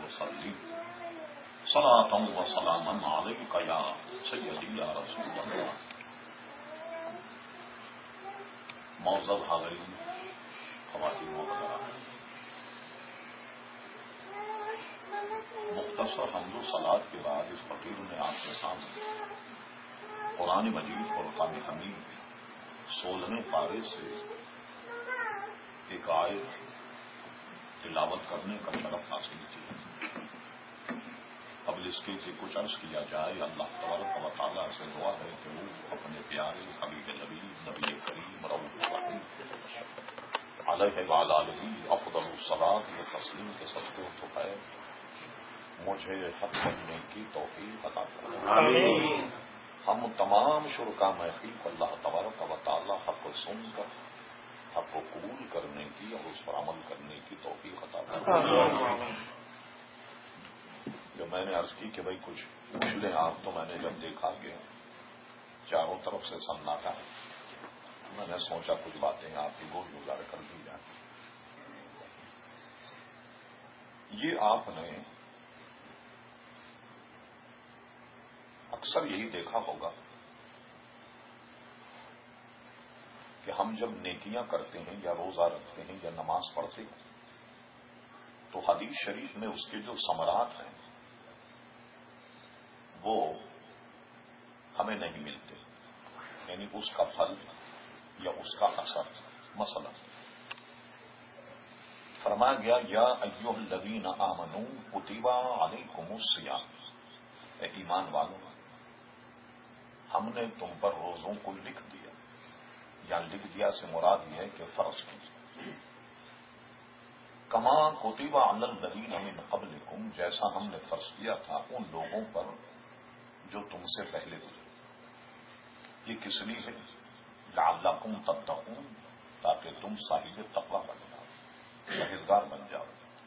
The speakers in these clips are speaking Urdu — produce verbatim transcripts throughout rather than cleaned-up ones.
وسلم صلاۃ و سلاما علیک یا سیدی یا رسول اللہ. معزز حاضرین، خواتین و حضرات، مختصر حمد و صلات کے بعد اس فقیر نے آپ کے سامنے قرآن مجید فرقان حمید سولہویں پارے سے ایک آیت تلاوت کرنے کا شرف حاصل کیا. قبل اس کے کہ کچھ عرض کیا جائے، اللہ تبارک و تعالیٰ سے دعا ہے کہ وہ اپنے پیارے حبیب نبی نبی کریم رؤوف رحیم علیہ وعلی آلہ افضل الصلاۃ و تسلیم کے صدقے تو ہے مجھے حق کرنے کی توفیق عطا فرمائے. ہم تمام شرکا محفل کو اللہ تبارک و تعالیٰ حق کو سن کر حق کو قبول کرنے کی اور اس پر عمل کرنے کی توفیق عطا فرمائے. جو میں نے عرض کی کہ بھائی کچھ پوچھ لیں آپ، تو میں نے جب دیکھا کہ چاروں طرف سے سناٹا ہے، میں نے سوچا کچھ باتیں آپ کی گول گزار کر دی جائیں. یہ آپ نے اکثر یہی دیکھا ہوگا کہ ہم جب نیکیاں کرتے ہیں یا روزہ رکھتے ہیں یا نماز پڑھتے ہیں تو حدیث شریف میں اس کے جو ثمرات ہیں وہ ہمیں نہیں ملتے، یعنی اس کا پھل یا اس کا اثر. مثلا فرمایا گیا یا ایھا الذین آمنوا کتب علیکم الصیام، اے ایمان والوں ہم نے تم پر روزوں کو لکھ دیا، یا لکھ دیا سے مراد یہ ہے کہ فرض کی. کما کتب علی الذین من قبلکم، جیسا ہم نے فرض کیا تھا ان لوگوں پر جو تم سے پہلے گزرے. یہ کس لیے ہے؟ لعلکم تتقون، تاکہ تم صاحب تقوی بن جاؤ، پرہیزگار بن جاؤ.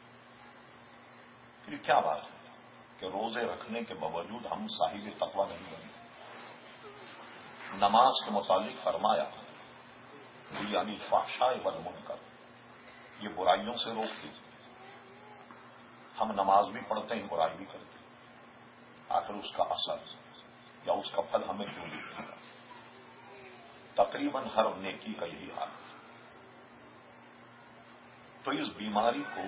پھر کیا بات ہے کہ روزے رکھنے کے باوجود ہم صاحب تقوی نہیں بنتے. نماز کے متعلق فرمایا یعنی الفحشاء والمنکر، یہ برائیوں سے روکتی. ہم نماز بھی پڑھتے ہیں، برائی بھی کرتے ہیں، آخر اس کا اثر یا اس کا پھل ہمیں کیوں نہیں ملتا؟ تقریباً ہر نیکی کا یہی حال ہے. تو اس بیماری کو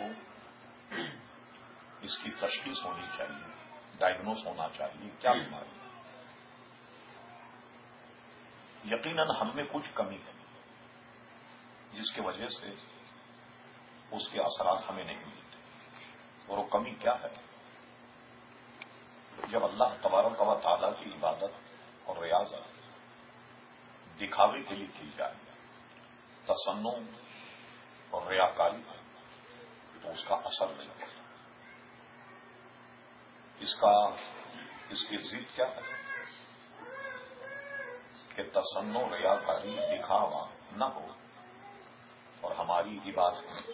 اس کی تشخیص ہونی چاہیے، ڈائگنوز ہونا چاہیے کیا بیماری. یقیناً ہم میں کچھ کمی ہے جس کی وجہ سے اس کے اثرات ہمیں نہیں ملتے. اور وہ کمی کیا ہے؟ جب اللہ تبارک و تعالیٰ کی عبادت اور ریاضت دکھاوے کے لیے کی جائے، تصنع اور ریاکاری، تو اس کا اثر نہیں ہوتا. اس کا اس کی ضد کیا ہے کہ تصنع ریاکاری دکھاوا نہ ہو اور ہماری عبادت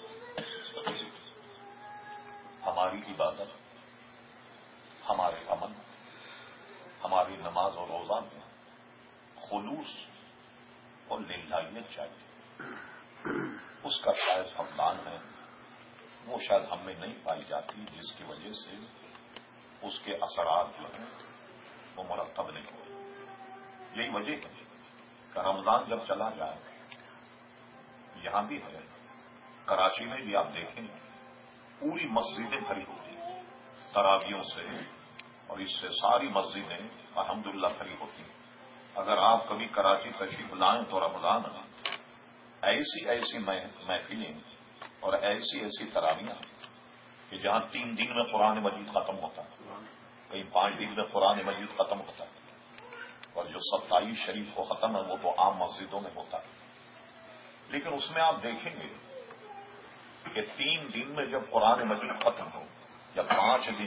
ہماری عبادت ہمارے عمل ہماری نماز اور روزہ میں خلوص اور للہیت چاہیے. اس کا شاید فقدان ہے، وہ شاید ہم میں نہیں پائی جاتی، جس کی وجہ سے اس کے اثرات جو ہیں وہ مرتب نہیں ہوتے. یہی وجہ ہے کہ رمضان جب چلا جائے، یہاں بھی ہے، کراچی میں بھی آپ دیکھیں پوری مسجدیں بھری ہوتی ہیں تراویحوں سے، اور اس سے ساری مسجدیں الحمدللہ بھری ہوتی ہیں. اگر آپ کبھی کراچی تشریف لائیں تو رمضان میں ایسی ایسی محفلیں اور ایسی ایسی تراویحاں کہ جہاں تین دن میں قرآن مجید ختم ہوتا ہے، کہیں پانچ دن میں قرآن مجید ختم ہوتا ہے، اور جو ستائیس شریف کو ختم ہے وہ تو عام مسجدوں میں ہوتا ہے. لیکن اس میں آپ دیکھیں گے کہ تین دن میں جب قرآن مجید ختم ہو یا پانچ دن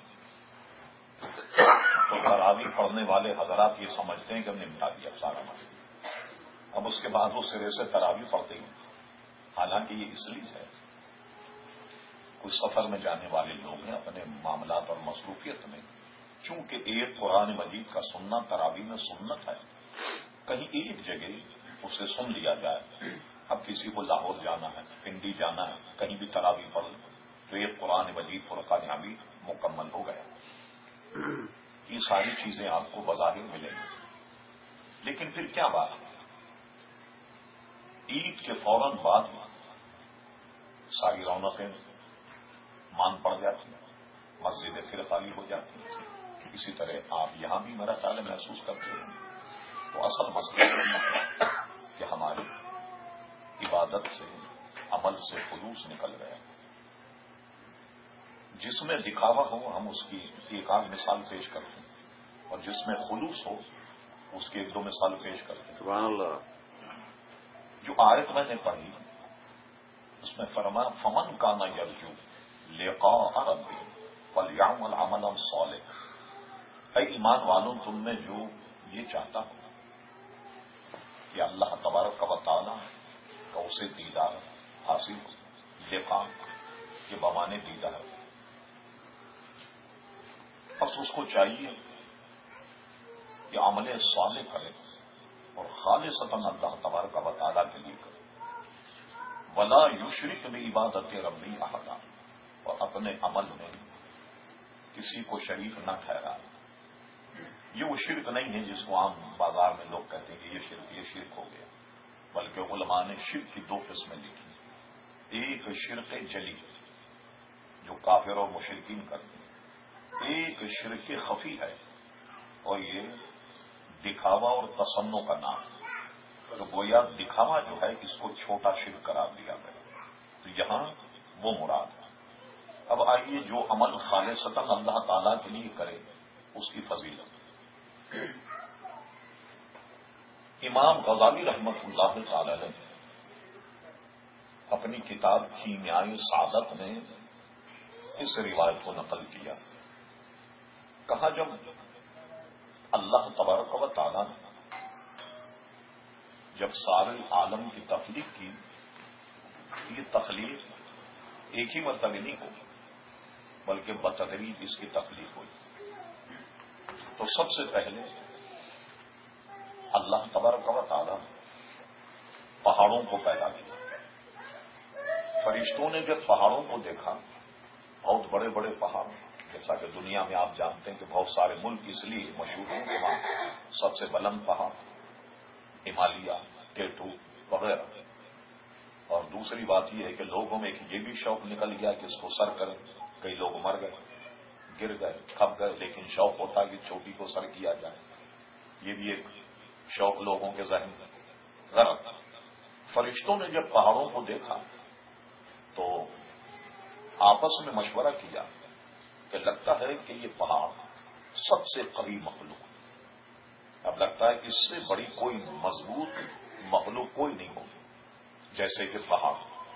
تو تراویح پڑھنے والے حضرات یہ سمجھتے ہیں کہ ہم نے نمٹا دیا سارا مسئلہ. اب اس کے بعد وہ سرے سے تراویح پڑھتے ہیں. حالانکہ یہ اس لیے ہے کچھ سفر میں جانے والے لوگ ہیں، اپنے معاملات اور مصروفیت میں چونکہ ایک قرآن مجید کا سننا تراویح میں سنت ہے، کہیں ایک جگہ اسے سن لیا جائے. اب کسی کو لاہور جانا ہے، پنڈی جانا ہے، کہیں بھی تراویح پڑھ لیں تو یہ قرآن مجید فرقان حمید مکمل ہو گیا. یہ ساری چیزیں آپ کو بظاہر ملیں گی. لیکن پھر کیا بات ہے؟ عید کے فوراً بعد ساری رونقیں مان پڑ جاتی ہیں، مسجدیں پھر خالی ہو جاتی ہیں. اسی طرح آپ یہاں بھی میرا خیال محسوس کرتے ہیں. تو اصل مسئلہ یہ ہے کہ ہماری عبادت سے، عمل سے خلوص نکل گیا. جس میں دکھاوا ہو ہم اس کی ایک آدھ مثال پیش کرتے ہیں، اور جس میں خلوص ہو اس کی ایک دو مثال پیش کرتے ہیں. سبحان اللہ. جو آیت میں نے پڑھی اس میں فرمایا فمن کان یرجو لقاء ربہ فلیعمل عملا صالحا. اے ایمان والوں، تم میں جو یہ چاہتا ہو کہ اللہ تبارک و تعالی کا اسے دیدار حاصل ہو، لقاء کے بمانے دیدار، بس اس کو چاہیے کہ عمل صالح کرے اور خالصتاً اللہ تبارک و تعالی کے لیے کرے. ولا یشرک بعبادت ربہ احدا، اور اپنے عمل میں کسی کو شریک نہ ٹھہرائے. یہ وہ شرک نہیں ہے جس کو عام بازار میں لوگ کہتے ہیں کہ یہ شرک یہ شرک ہو گیا، بلکہ علماء نے شرک کی دو قسمیں لکھی. ایک شرک جلی جو کافر اور مشرکین کرتے ہیں، ایک شرک خفی ہے اور یہ دکھاوا اور تصنع کا نام ہے. تو گویا دکھاوا جو ہے اس کو چھوٹا شرک قرار دیا گیا. تو یہاں وہ مراد ہے. اب آئیے جو عمل خالصتاً اللہ تعالیٰ کے لیے کرے اس کی فضیلت. امام غزالی رحمت اللہ تعالی نے اپنی کتاب کیمیائے سعادت میں اس روایت کو نقل کیا. کہا جب اللہ تبارک و تعالی نے جب سارے عالم کی تخلیق کی، یہ تخلیق ایک ہی مرتبہ نہیں ہوئی بلکہ بتدریج اس کی تخلیق ہوئی. تو سب سے پہلے اللہ تبارک و تعالی نے پہاڑوں کو پیدا کیا. فرشتوں نے جب پہاڑوں کو دیکھا، بہت بڑے بڑے پہاڑ، جیسا کہ دنیا میں آپ جانتے ہیں کہ بہت سارے ملک اس لیے مشہور ہیں کہ وہاں سب سے بلند پہاڑ ہمالیہ، ٹیٹو وغیرہ. اور دوسری بات یہ ہے کہ لوگوں میں ایک یہ بھی شوق نکل گیا کہ اس کو سر کریں. کئی لوگ مر گئے، گر گئے، کھپ گئے، لیکن شوق ہوتا کہ چوٹی کو سر کیا جائے. یہ بھی ایک شوق لوگوں کے ذہن میں غلط. فرشتوں نے جب پہاڑوں کو دیکھا تو آپس میں مشورہ کیا کہ لگتا ہے کہ یہ پہاڑ سب سے قوی مخلوق. اب لگتا ہے اس سے بڑی کوئی مضبوط مخلوق کوئی نہیں ہوگی جیسے کہ پہاڑ.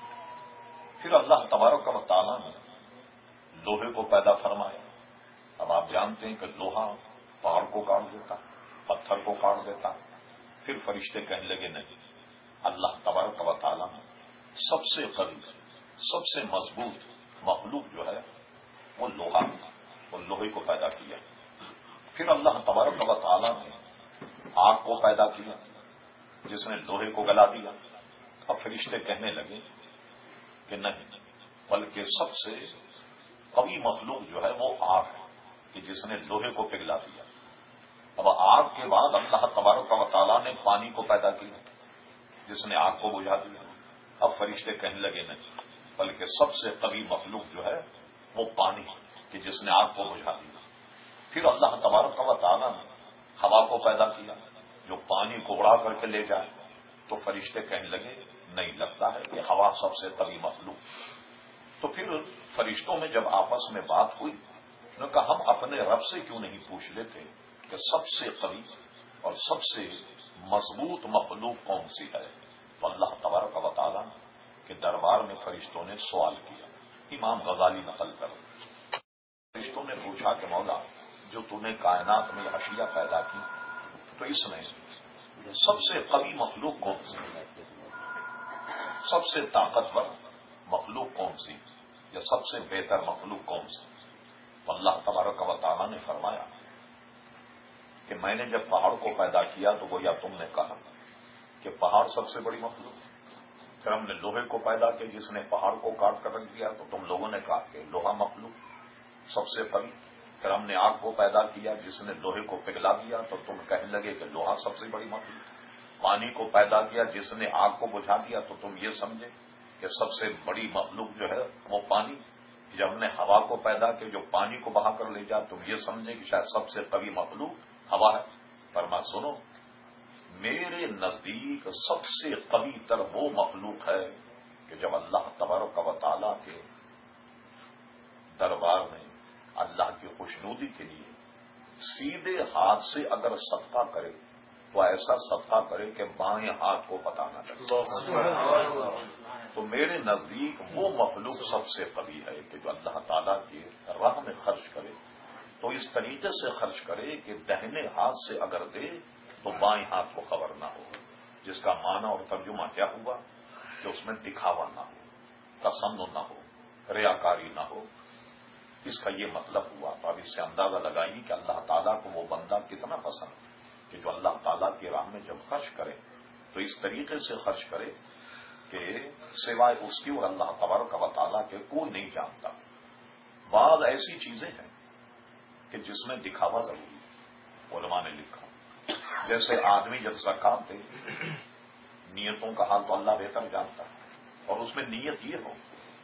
پھر اللہ تبارک و تعالیٰ نے لوہے کو پیدا فرمایا. اب آپ جانتے ہیں کہ لوہا پہاڑ کو کاٹ دیتا، پتھر کو کاٹ دیتا. پھر فرشتے کہنے لگے نہیں، اللہ تبارک و تعالیٰ نے سب سے قوی، سب سے مضبوط مخلوق جو ہے وہ لوہا، اور لوہے کو پیدا کیا. پھر اللہ تبارک و تعالیٰ نے آگ کو پیدا کیا جس نے لوہے کو گلا دیا. اب فرشتے کہنے لگے کہ نہیں، بلکہ سب سے قوی مخلوق جو ہے وہ آگ ہے کہ جس نے لوہے کو پگھلا دیا. اب آگ کے بعد اللہ تبارک و تعالیٰ نے پانی کو پیدا کیا جس نے آگ کو بجھا دیا. اب فرشتے کہنے لگے نہیں، بلکہ سب سے قوی مخلوق جو ہے وہ پانی کہ جس نے آگ کو بجھا دیا. پھر اللہ تبارک و تعالیٰ نے ہوا کو پیدا کیا جو پانی کو اڑا کر کے لے جائے. تو فرشتے کہنے لگے نہیں، لگتا ہے کہ ہوا سب سے قوی مخلوق. تو پھر فرشتوں میں جب آپس میں بات ہوئی انہوں نے کہا ہم اپنے رب سے کیوں نہیں پوچھ لیتے کہ سب سے قوی اور سب سے مضبوط مخلوق کون سی ہے. تو اللہ تبارک و تعالیٰ کے دربار میں فرشتوں نے سوال کیا. امام غزالی نقل کر فرشتوں نے پوچھا کہ مولا، جو تو نے کائنات میں اشیاء پیدا کی تو اس میں سب سے قوی مخلوق کون سی، سب سے طاقتور مخلوق کون سی، یا سب سے بہتر مخلوق کون سی؟ تو اللہ تبارک و تعالیٰ نے فرمایا کہ میں نے جب پہاڑ کو پیدا کیا تو گویا تم نے کہا کہ پہاڑ سب سے بڑی مخلوق. پھر ہم نے لوہے کو پیدا کیا جس نے پہاڑ کو کاٹ کر رکھ دیا تو تم لوگوں نے کہا کہ لوہا مخلوق سب سے قوی. پھر ہم نے آگ کو پیدا کیا جس نے لوہے کو پگھلا دیا تو تم کہنے لگے کہ لوہا سب سے بڑی مخلوق. پانی کو پیدا کیا جس نے آگ کو بجھا دیا تو تم یہ سمجھے کہ سب سے بڑی مخلوق جو ہے وہ پانی. جب ہم نے ہوا کو پیدا کیا جو پانی کو بہا کر لے جا تم یہ سمجھے کہ شاید سب سے قوی مخلوق ہوا ہے. فرما سنو میرے نزدیک سب سے قوی تر وہ مخلوق ہے کہ جب اللہ تبارک و تعالیٰ کے دربار میں اللہ کی خوشنودی کے لیے سیدھے ہاتھ سے اگر صدقہ کرے تو ایسا صدقہ کرے کہ بائیں ہاتھ کو پتہ نہ چلے. تو میرے نزدیک وہ مخلوق سب سے قوی ہے کہ جو اللہ تعالیٰ کی راہ میں خرچ کرے تو اس طریقے سے خرچ کرے کہ دہنے ہاتھ سے اگر دے تو بائیں ہاتھ کو خبر نہ ہو. جس کا معنی اور ترجمہ کیا ہوا کہ اس میں دکھاوا نہ ہو, تسنن نہ ہو, ریاکاری نہ ہو. اس کا یہ مطلب ہوا. تو اب اس سے اندازہ لگائیے کہ اللہ تعالیٰ کو وہ بندہ کتنا پسند کہ جو اللہ تعالیٰ کی راہ میں جب خرچ کرے تو اس طریقے سے خرچ کرے کہ سوائے اس کی اور اللہ تبارک و تعالیٰ کے کوئی نہیں جانتا. بعض ایسی چیزیں ہیں کہ جس میں دکھاوا ضروری ہے. علماء نے لکھا جیسے آدمی جب زکات دے نیتوں کا حال تو اللہ بہتر جانتا ہے اور اس میں نیت یہ ہو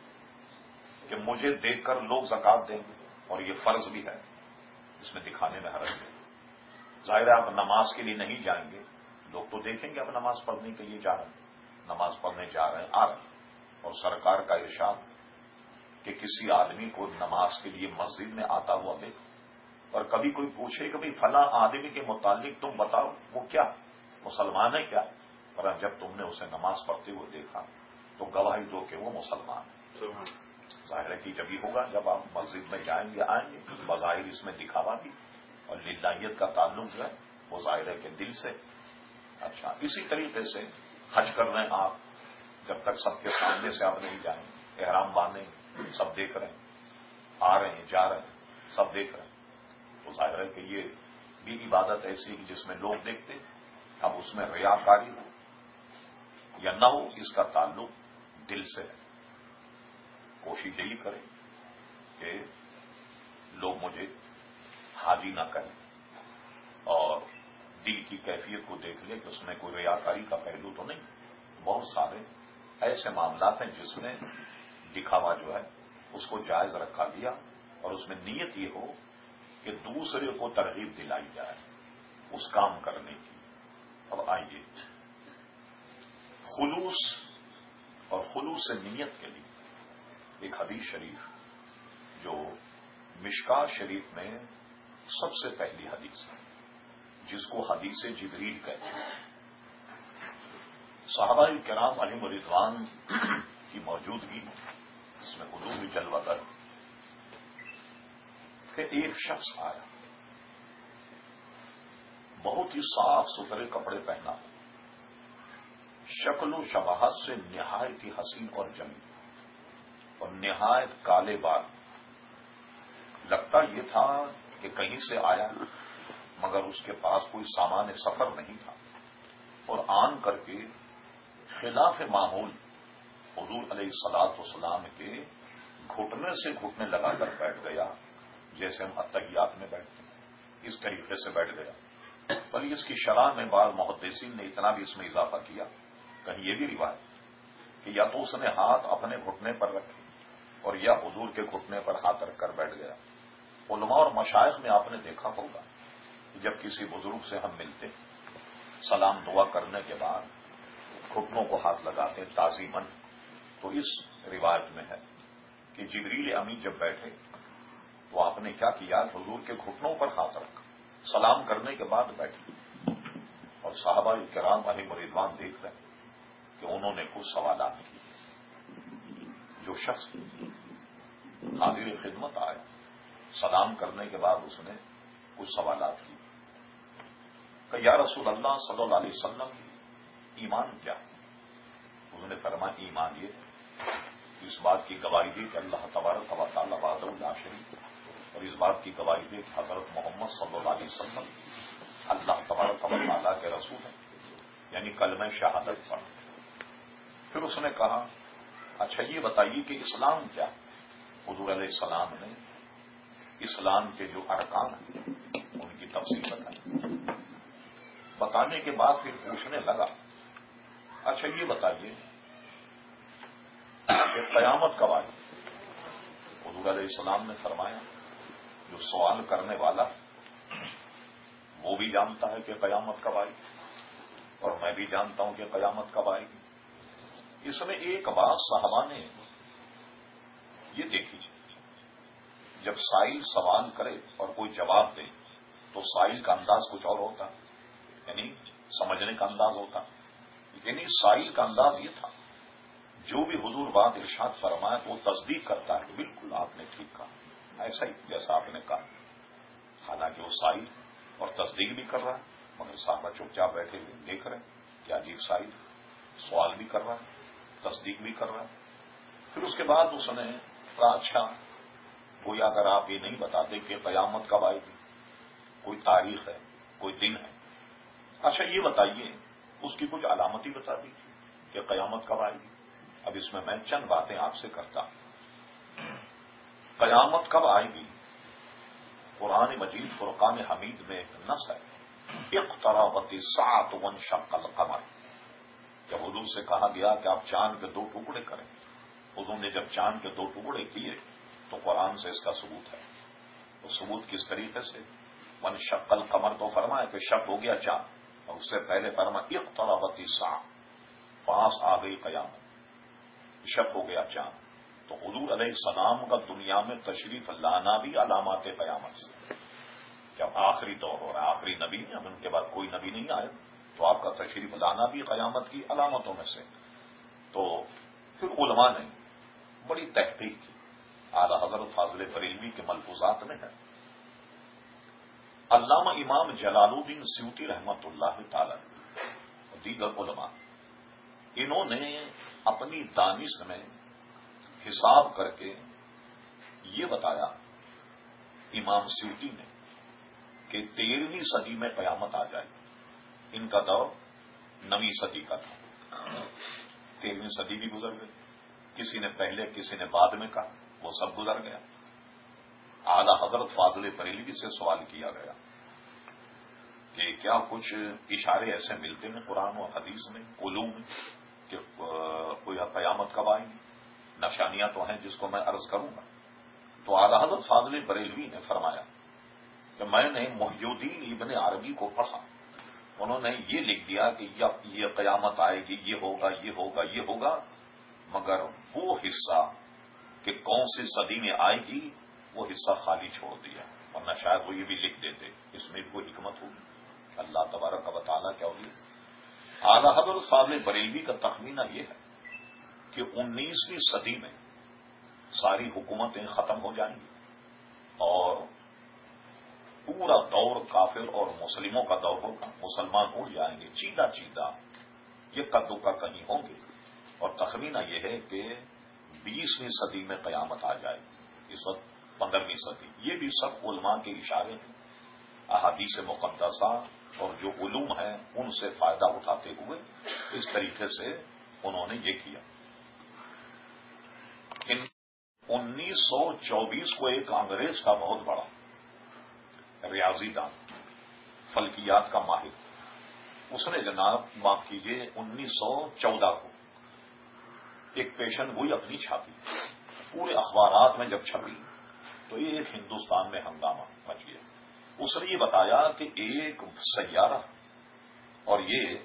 کہ مجھے دیکھ کر لوگ زکات دیں گے اور یہ فرض بھی ہے, اس میں دکھانے میں حرج ہے. ظاہر ہے آپ نماز کے لیے نہیں جائیں گے, لوگ تو دیکھیں گے آپ نماز پڑھنے کے لیے جا رہے ہیں, نماز پڑھنے جا رہے ہیں آ رہے ہیں. اور سرکار کا ارشاد کہ کسی آدمی کو نماز کے لیے مسجد میں آتا ہوا دیکھ اور کبھی کوئی پوچھے کہ بھئی فلاں آدمی کے متعلق تم بتاؤ وہ کیا مسلمان ہے کیا, اور جب تم نے اسے نماز پڑھتے ہوئے دیکھا تو گواہی دو کہ وہ مسلمان ہے. ظاہر ہے کہ جب ہی ہوگا جب آپ مسجد میں جائیں گے آئیں گے. بظاہر اس میں دکھاوا بھی اور للہیت کا تعلق جو ہے وہ ظاہر ہے کہ دل سے. اچھا اسی طریقے سے حج کر رہے ہیں آپ, جب تک سب کے سامنے سے آپ نہیں جائیں گے, احرام باندھیں گے, سب دیکھ رہے ہیں, آ رہے ہیں جا رہے ہیں سب دیکھ رہے ہیں, تو ظاہر ہے کہ یہ بھی عبادت ایسی ہے جس میں لوگ دیکھتے. اب اس میں ریاکاری ہو یا نہ ہو اس کا تعلق دل سے ہے. کوشش یہی کریں کہ لوگ مجھے حاجی نہ کہیں اور دل کی کیفیت کو دیکھ لیں کہ اس میں کوئی ریاکاری کا پہلو تو نہیں. بہت سارے ایسے معاملات ہیں جس میں دکھاوا جو ہے اس کو جائز رکھا گیا اور اس میں نیت یہ ہو کہ دوسرے کو ترغیب دلائی جائے اس کام کرنے کی. اب آئیے خلوص اور خلوص نیت کے لیے ایک حدیث شریف جو مشکات شریف میں سب سے پہلی حدیث ہے جس کو حدیث جبریل کہتے ہیں. صحابہ کرام علیہم رضوان کی موجودگی اس میں حضور بھی جلوہ گر کہ ایک شخص آیا, بہت ہی صاف ستھرے کپڑے پہنا, شکل و شباہت سے نہایت ہی حسین اور جمیل اور نہایت کالے بال. لگتا یہ تھا کہ کہیں سے آیا مگر اس کے پاس کوئی سامان سفر نہیں تھا اور آن کر کے خلاف معمول حضور علیہ الصلوۃ والسلام کے گھٹنے سے گھٹنے لگا کر بیٹھ گیا جیسے ہم اتحیات میں بیٹھتے ہیں اس طریقے سے بیٹھ گیا. پر اس کی شرح میں بعض محدثین نے اتنا بھی اس میں اضافہ کیا, کہیں یہ بھی روایت کہ یا تو اس نے ہاتھ اپنے گھٹنے پر رکھے اور یا حضور کے گھٹنے پر ہاتھ رکھ کر بیٹھ گیا. علماء اور مشائخ میں آپ نے دیکھا ہوگا کہ جب کسی بزرگ سے ہم ملتے سلام دعا کرنے کے بعد گھٹنوں کو ہاتھ لگاتے تعظیماً, تو اس روایت میں ہے کہ جبریل امی جب بیٹھے تو آپ نے کیا کیا, حضور کے گھٹنوں پر ہاتھ رکھا, سلام کرنے کے بعد بیٹھے اور صحابہ کرام علیہم رضوان دیکھ رہے کہ انہوں نے کچھ سوالات کیے. جو شخص حاضر خدمت آیا سلام کرنے کے بعد اس نے کچھ سوالات کیے کہ یا رسول اللہ صلی اللہ علیہ وسلم ایمان کیا ہے؟ اس نے فرمایا ایمان یہ ہے اس بات کی گواہی دی کہ اللہ تبارک و تعالی وحدہ لا شریک اور اس بات کی گواہی دی کہ حضرت محمد صلی اللہ علیہ وسلم اللہ تبارک و تعالی کے رسول ہیں, یعنی کلمہ شہادت پڑھ. پھر اس نے کہا اچھا یہ بتائیے کہ اسلام کیا؟ حضور علیہ السلام نے اسلام کے جو ارکان ہیں ان کی تفصیل بتائی. بتانے کے بعد پھر پوچھنے لگا اچھا یہ بتائیے کہ قیامت کب آئی؟ حضور علیہ السلام نے فرمایا جو سوال کرنے والا وہ بھی جانتا ہے کہ قیامت کب آئی اور میں بھی جانتا ہوں کہ قیامت کب آئے گی. اس میں ایک بات صحابہ نے یہ دیکھی جب سائل سوال کرے اور کوئی جواب دے تو سائل کا انداز کچھ اور ہوتا یعنی سمجھنے کا انداز ہوتا. یعنی سائل کا انداز یہ تھا جو بھی حضور بات ارشاد فرمائے تو وہ تصدیق کرتا ہے کہ بالکل آپ نے ٹھیک کہا ایسا ہی جیسا آپ نے کہا. حالانکہ وہ سائل اور تصدیق بھی کر رہا ہے مگر صحابہ چپ چاپ بیٹھے ہوئے دیکھ رہے ہیں کہ عجیب سائل سوال بھی کر رہا ہے تصدیق بھی کر رہا ہے. پھر اس کے بعد اس نے کہا اچھا گویا اگر آپ یہ نہیں بتاتے کہ قیامت کب آئے گی کوئی تاریخ ہے کوئی دن ہے اچھا یہ بتائیے اس کی کچھ علامت ہی بتا دیجیے کہ قیامت کب آئے گی. اب اس میں میں چند باتیں آپ سے کرتا ہوں. قیامت کب آئے گی قرآن مجید فرقان حمید میں ایک نص ہے اقتربت الساعة وانشق القمر. جب حضور سے کہا گیا کہ آپ چاند کے دو ٹکڑے کریں حضور نے جب چاند کے دو ٹکڑے کیے تو قرآن سے اس کا ثبوت ہے. وہ ثبوت کس طریقے سے وانشق القمر تو فرمایا کہ شق ہو گیا چاند اور اس سے پہلے فرمایا اقتربت الساعة پاس آ گئی قیامت شق ہو گیا چاند. تو حضور علیہ السلام کا دنیا میں تشریف لانا بھی علامات قیامت سے. جب آخری دور ہو رہا ہے آخری نبی اب ان کے بعد کوئی نبی نہیں آئے تو آپ کا تشریف لانا بھی قیامت کی علامتوں میں سے. تو پھر علماء نے بڑی تحقیق کی اعلی حضرت فاضل بریلوی کے ملفوظات میں ہے. علامہ امام جلال الدین سیوطی رحمت اللہ تعالی دیگر علماء انہوں نے اپنی دانش میں حساب کر کے یہ بتایا امام سیوطی نے کہ تیرہویں صدی میں قیامت آ جائے. ان کا دور نویں صدی کا تھا. تیرہویں صدی بھی گزر گئی کسی نے پہلے کسی نے بعد میں کہا وہ سب گزر گیا. اعلی حضرت فاضل بریلوی سے سوال کیا گیا کہ کیا کچھ اشارے ایسے ملتے ہیں قرآن و حدیث میں علوم میں کہ کوئی قیامت کب آئیں گی نشانیاں تو ہیں جس کو میں عرض کروں گا. تو اعلی حضرت فاضل بریلوی نے فرمایا کہ میں نے محی الدین ابن عربی کو پڑھا انہوں نے یہ لکھ دیا کہ یہ قیامت آئے گی یہ ہوگا یہ ہوگا یہ ہوگا مگر وہ حصہ کہ کون سی صدی میں آئے گی وہ حصہ خالی چھوڑ دیا ورنہ شاید وہ یہ بھی لکھ دیتے. اس میں بھی کوئی حکمت ہوگی اللہ تبارک و تعالیٰ کیا ہوگی. اعلی حضرت فاضل بریلوی کا تخمینہ یہ ہے کہ انیسویں صدی میں ساری حکومتیں ختم ہو جائیں گی اور پورا دور کافر اور مسلموں کا دور ہوگا. مسلمان اڑ جائیں گے چیدہ چیدہ یہ قدو کا کہیں ہوں گے. اور تخمینہ یہ ہے کہ بیسویں صدی میں قیامت آ جائے گی. اس وقت پندرہویں صدی. یہ بھی سب علماء کے اشارے ہیں احادیث مقدسہ اور جو علوم ہیں ان سے فائدہ اٹھاتے ہوئے اس طریقے سے انہوں نے یہ کیا. انیس سو چوبیس کو ایک انگریز کا بہت بڑا ریاضی دان فلکیات کا ماہر اس نے جناب معاف کیجیے انیس سو چودہ کو ایک پیشن گوئی اپنی چھاپی. پورے اخبارات میں جب چھپی تو یہ ایک ہندوستان میں ہنگامہ مچ گیا. اس نے یہ بتایا کہ ایک سیارہ اور یہ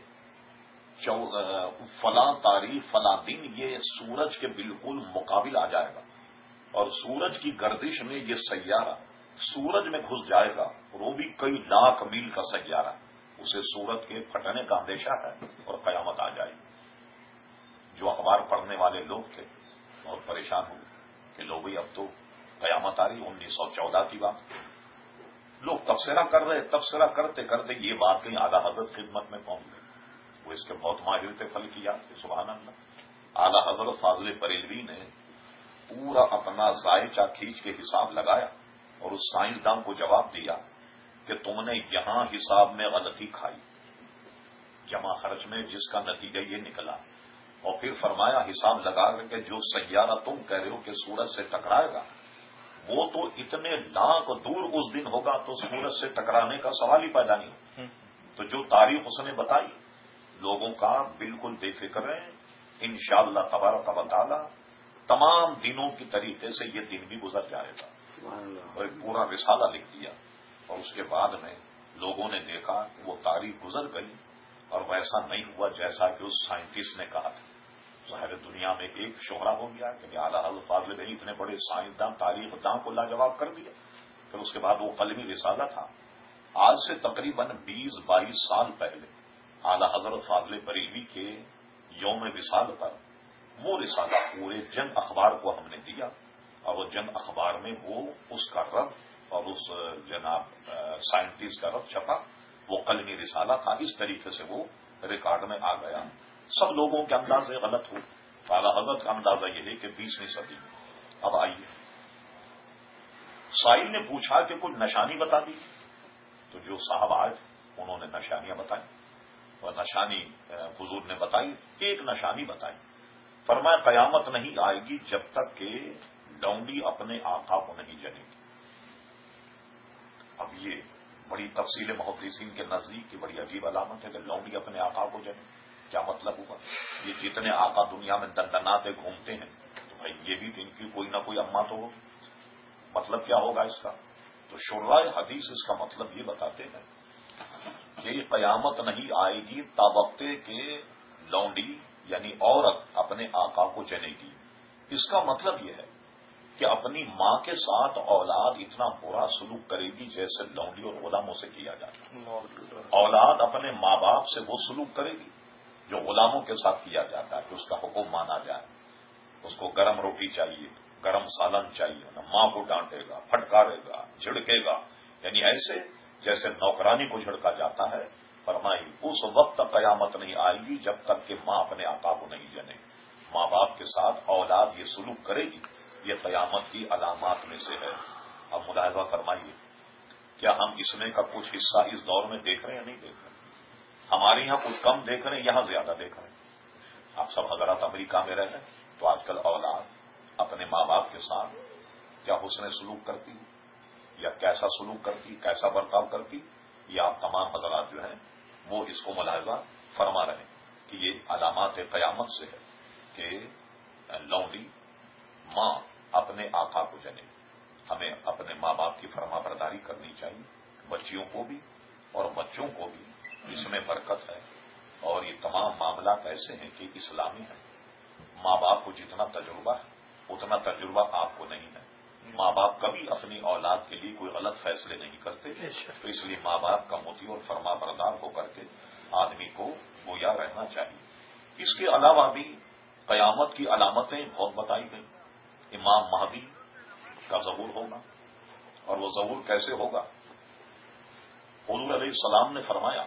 فلاں تاریخ فلاں دن یہ سورج کے بالکل مقابل آ جائے گا اور سورج کی گردش میں یہ سیارہ سورج میں گھس جائے گا اور وہ بھی کئی لاکھ میل کا سیارہ. اسے سورج کے پھٹنے کا اندیشہ ہے اور قیامت آ جائے گی. جو اخبار پڑھنے والے لوگ تھے بہت پریشان ہوئے کہ لو بھائی اب تو قیامت آ رہی انیس سو چودہ کی بات. لوگ تبصرہ کر رہے تبصرہ کرتے کرتے یہ بات کہیں اعلی حضرت خدمت میں پہنچ گئی. وہ اس کے بہت ماہر تھے فلکیات سبحان اللہ. اعلی حضرت فاضل بریلوی نے پورا اپنا ذائچہ کھینچ کے حساب لگایا اور اس سائنسدان کو جواب دیا کہ تم نے یہاں حساب میں غلطی کھائی جمع خرچ میں جس کا نتیجہ یہ نکلا اور پھر فرمایا حساب لگا کر کہ جو سیارہ تم کہہ رہے ہو کہ سورج سے ٹکرائے گا وہ تو اتنے لاکھ دور اس دن ہوگا تو سورج سے ٹکرانے کا سوال ہی پیدا نہیں ہو. تو جو تاریخ اس نے بتائی لوگوں کا بالکل بے فکر ہے. انشاءاللہ تبارک و تعالی تمام دنوں کی طریقے سے یہ دن بھی گزر جائے گا. اور ایک پورا رسالہ لکھ دیا اور اس کے بعد میں لوگوں نے دیکھا کہ وہ تاریخ گزر گئی اور ویسا نہیں ہوا جیسا کہ اس سائنٹسٹ نے کہا تھا. ظاہر دنیا میں ایک شہرہ ہو گیا کہ اعلیٰ حضرت فاضل بن اتنے بڑے سائنسداں تاریخ داں کو لاجواب کر دیا. پھر اس کے بعد وہ قلمی رسالہ تھا. آج سے تقریباً بیس بائیس سال پہلے اعلیٰ حضرت فاضل بریلوی کے یوم وصال پر وہ رسالہ پورے جنگ اخبار کو ہم نے دیا اور وہ جنگ اخبار میں وہ اس کا رد اور اس جناب سائنٹسٹ کا رد چھپا. وہ قلمی رسالہ تھا. اس طریقے سے وہ ریکارڈ میں آ گیا. سب لوگوں کے اندازے غلط ہو. اعلیٰ حضرت کا اندازہ یہ ہے کہ بیسویں صدی میں. اب آئیے سائل نے پوچھا کہ کچھ نشانی بتا دی تو جو صاحب آئے انہوں نے نشانیاں بتائی اور نشانی حضور نے بتائی. ایک نشانی بتائی فرمایا قیامت نہیں آئے گی جب تک کہ لونڈی اپنے آقا کو نہیں جنے گی. اب یہ بڑی تفصیل محدثین کے نزدیک کی بڑی عجیب علامت ہے کہ لونڈی اپنے آقا کو جنے. کیا مطلب ہوگا؟ یہ جتنے آقا دنیا میں دندناتے گھومتے ہیں تو بھائی یہ بھی ان کی کوئی نہ کوئی اماں تو ہوگی. مطلب کیا ہوگا اس کا؟ تو شرائع حدیث اس کا مطلب یہ بتاتے ہیں کہ یہ قیامت نہیں آئے گی تابقتے کے لونڈی یعنی عورت اپنے آقا کو جنے گی. اس کا مطلب یہ ہے کہ اپنی ماں کے ساتھ اولاد اتنا برا سلوک کرے گی جیسے لونڈی اور غلاموں سے کیا جاتا ہے. اولاد اپنے ماں باپ سے وہ سلوک کرے گی جو غلاموں کے ساتھ کیا جاتا ہے کہ اس کا حکم مانا جائے. اس کو گرم روٹی چاہیے, گرم سالن چاہیے, نہ ماں کو ڈانٹے گا, پھٹکارے گا, جھڑکے گا, یعنی ایسے جیسے نوکرانی کو جھڑکا جاتا ہے. فرمائی اس وقت تک قیامت نہیں آئے گی جب تک کہ ماں اپنے آقا کو نہیں جنے. ماں باپ کے ساتھ اولاد یہ سلوک کرے گی, یہ قیامت کی علامات میں سے ہے. اب ملاحظہ فرمائیے کیا ہم اس میں کا کچھ حصہ اس دور میں دیکھ رہے ہیں یا نہیں دیکھ رہے؟ ہمارے یہاں کچھ کم دیکھ رہے ہیں, یہاں زیادہ دیکھ رہے ہیں. آپ سب حضرات امریکہ میں رہے ہیں تو آج کل اولاد اپنے ماں باپ کے ساتھ کیا حسن سلوک کرتی یا کیسا سلوک کرتی, کیسا برتاؤ کرتی, یہ آپ تمام حضرات جو ہیں وہ اس کو ملاحظہ فرما رہے ہیں کہ یہ علامات قیامت سے ہے کہ لونڈی ماں اپنے آقا کو جنے. ہمیں اپنے ماں باپ کی فرما برداری کرنی چاہیے, بچیوں کو بھی اور بچوں کو بھی. اس میں برکت ہے اور یہ تمام معاملات ایسے ہیں کہ اسلامی ہیں. ماں باپ کو جتنا تجربہ ہے اتنا تجربہ آپ کو نہیں ہے. ماں باپ کبھی اپنی اولاد کے لیے کوئی غلط فیصلے نہیں کرتے, تو اس لیے ماں باپ کا مطیع اور فرما بردار ہو کر کے آدمی کو گویا رہنا چاہیے. اس کے علاوہ بھی قیامت کی علامتیں بہت بتائی گئی. امام مہدی کا ظہور ہوگا اور وہ ظہور کیسے ہوگا؟ حضور علیہ السلام نے فرمایا